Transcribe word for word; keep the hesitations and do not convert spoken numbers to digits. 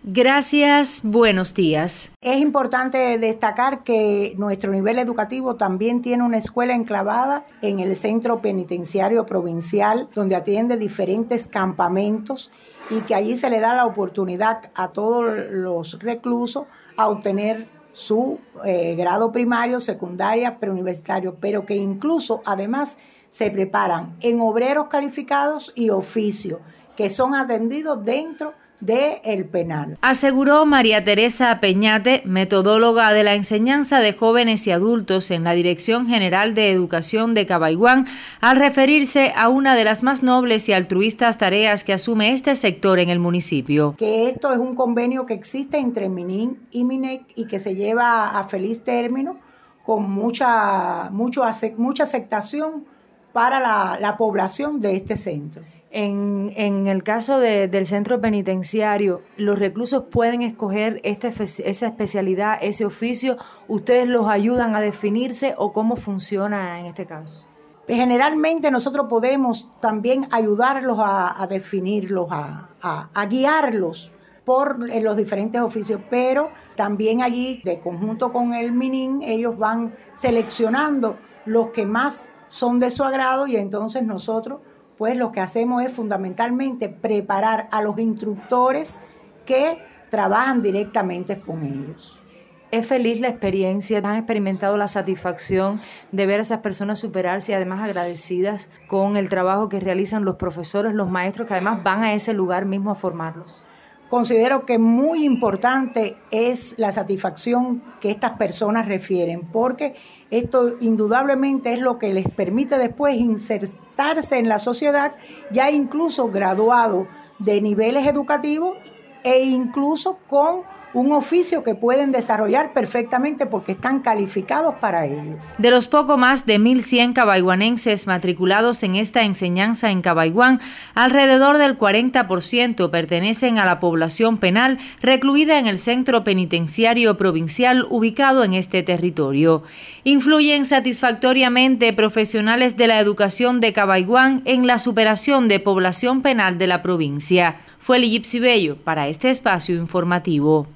Gracias, buenos días. Es importante destacar que nuestro nivel educativo también tiene una escuela enclavada en el Centro Penitenciario Provincial, donde atiende diferentes campamentos y que allí se le da la oportunidad a todos los reclusos a obtener su eh, grado primario, secundaria, preuniversitario, pero que incluso además se preparan en obreros calificados y oficios que son atendidos dentro del penal. Aseguró María Teresa Peñate, metodóloga de la enseñanza de jóvenes y adultos en la Dirección General de Educación de Cabaiguán, al referirse a una de las más nobles y altruistas tareas que asume este sector en el municipio. Que esto es un convenio que existe entre MININ y MINEC y que se lleva a feliz término con mucha, mucho, mucha aceptación para la, la población de este centro. En, en el caso de, del centro penitenciario, ¿los reclusos pueden escoger este, esa especialidad, ese oficio? ¿Ustedes los ayudan a definirse o cómo funciona en este caso? Generalmente nosotros podemos también ayudarlos a, a definirlos, a, a, a guiarlos por los diferentes oficios, pero también allí, de conjunto con el MININ, ellos van seleccionando los que más son de su agrado y entonces nosotros pues lo que hacemos es fundamentalmente preparar a los instructores que trabajan directamente con ellos. ¿Es feliz la experiencia? ¿Han experimentado la satisfacción de ver a esas personas superarse y además agradecidas con el trabajo que realizan los profesores, los maestros, que además van a ese lugar mismo a formarlos? Considero que muy importante es la satisfacción que estas personas refieren, porque esto indudablemente es lo que les permite después insertarse en la sociedad, ya incluso graduado de niveles educativos e incluso con un oficio que pueden desarrollar perfectamente porque están calificados para ello. De los poco más de mil cien cabaiguanenses matriculados en esta enseñanza en Cabaiguán, alrededor del cuarenta por ciento pertenecen a la población penal recluida en el Centro Penitenciario Provincial ubicado en este territorio. Influyen satisfactoriamente profesionales de la educación de Cabaiguán en la superación de población penal de la provincia. Fue Liyipsi Bello para este espacio informativo.